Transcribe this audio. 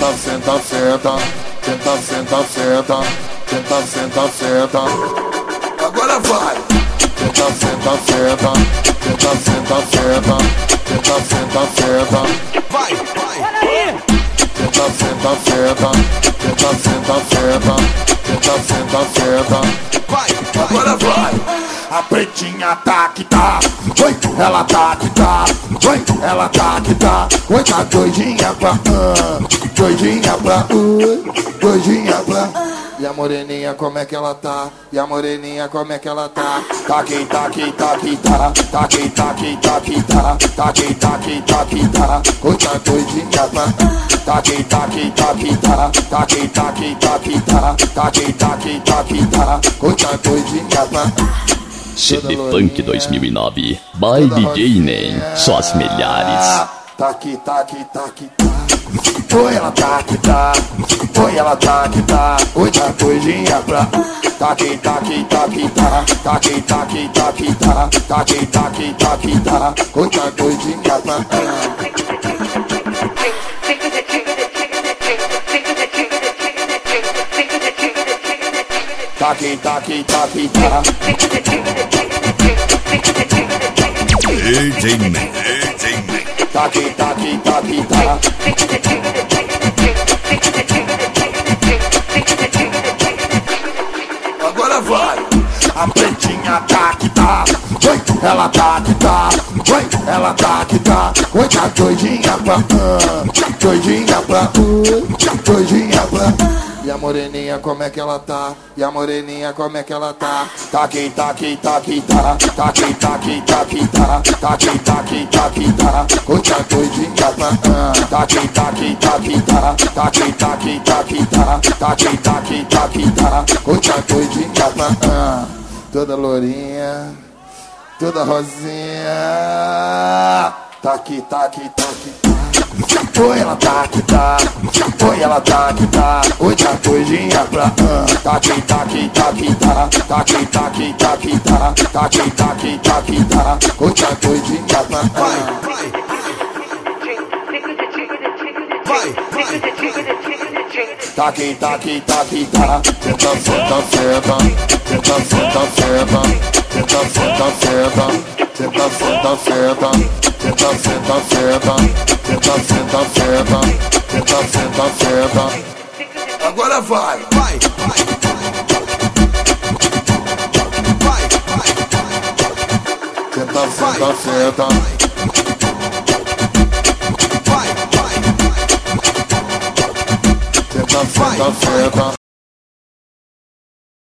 senta, senta, senta, senta, senta, senta, senta, senta. Agora vai. Senta, senta, senta, senta, senta, senta, senta, senta, senta. Vai, vai. Senta, senta, senta, senta, senta, senta, senta, senta, senta. Vai, Agora vai. A pretinha tá que tá, oi, ela tá que tá, oi, ela tá que tá, oi, tá doidinha pra, doidinha pra, doidinha pra. E a moreninha como é que ela tá? E a moreninha como é que ela tá? Taqui, taqui, taqui, tá, taqui, taqui, taqui, tá, taqui, taqui, taqui, tá, oi, tá doidinha pra. Taqui, taqui, taqui, tá, taqui, taqui, taqui, tá, taqui, taqui, taqui, tá, oi, tá doidinha pra. CD Funk 2009, by DJ Nem, só as melhores. Taqui, taqui, taqui, tá. Oi, ela tá que tá. Oi, ela tá que tá. Oi, tá doidinha pra. Taqui, taqui, taqui, tá. Taqui, taqui, taqui, tá. Taqui, taqui, taqui, tá. Oi, tá doidinha pra. Taqui, taqui, taqui, tá. DJ Nem, DJ Nem. Taqui, taqui, taqui, tá. Agora vai. A pretinha tá que tá. Oi, ela tá que tá. Oi, ela tá que tá. Oi, tá doidinha pra. Doidinha pra. Doidinha pra. E a moreninha como é que ela tá? E a moreninha como é que ela tá? Taqui, taqui, taqui, tá. Taqui, taqui, taqui, tá. Taqui, taqui, taqui, tá. Oi, tá doidinha pra. Taqui, taqui, taqui, tá. Taqui, taqui, taqui, tá. Taqui, taqui, taqui, tá. Oi, tá doidinha pra. Toda lourinha, toda rosinha. Taqui, taqui, taqui, tá. Oi, ela tá que tá. Oi, ela tá que tá. Oi, tá doidinha pra. Taqui, taqui, taqui, tá. Taqui, taqui, taqui, tá. Taqui, taqui, taqui, tá. Oi, tá doidinha pra. Vai, vai. Vai, vai. Taqui, taqui, taqui, tá. Senta, senta, senta. Senta, senta, senta. Senta, senta, senta. Senta, senta, senta. Senta, senta, senta. Senta, senta, senta. Senta, senta, senta. Agora vai. Vai, vai. Vai, vai. Senta, senta, senta. Vai, vai. Senta, senta, senta.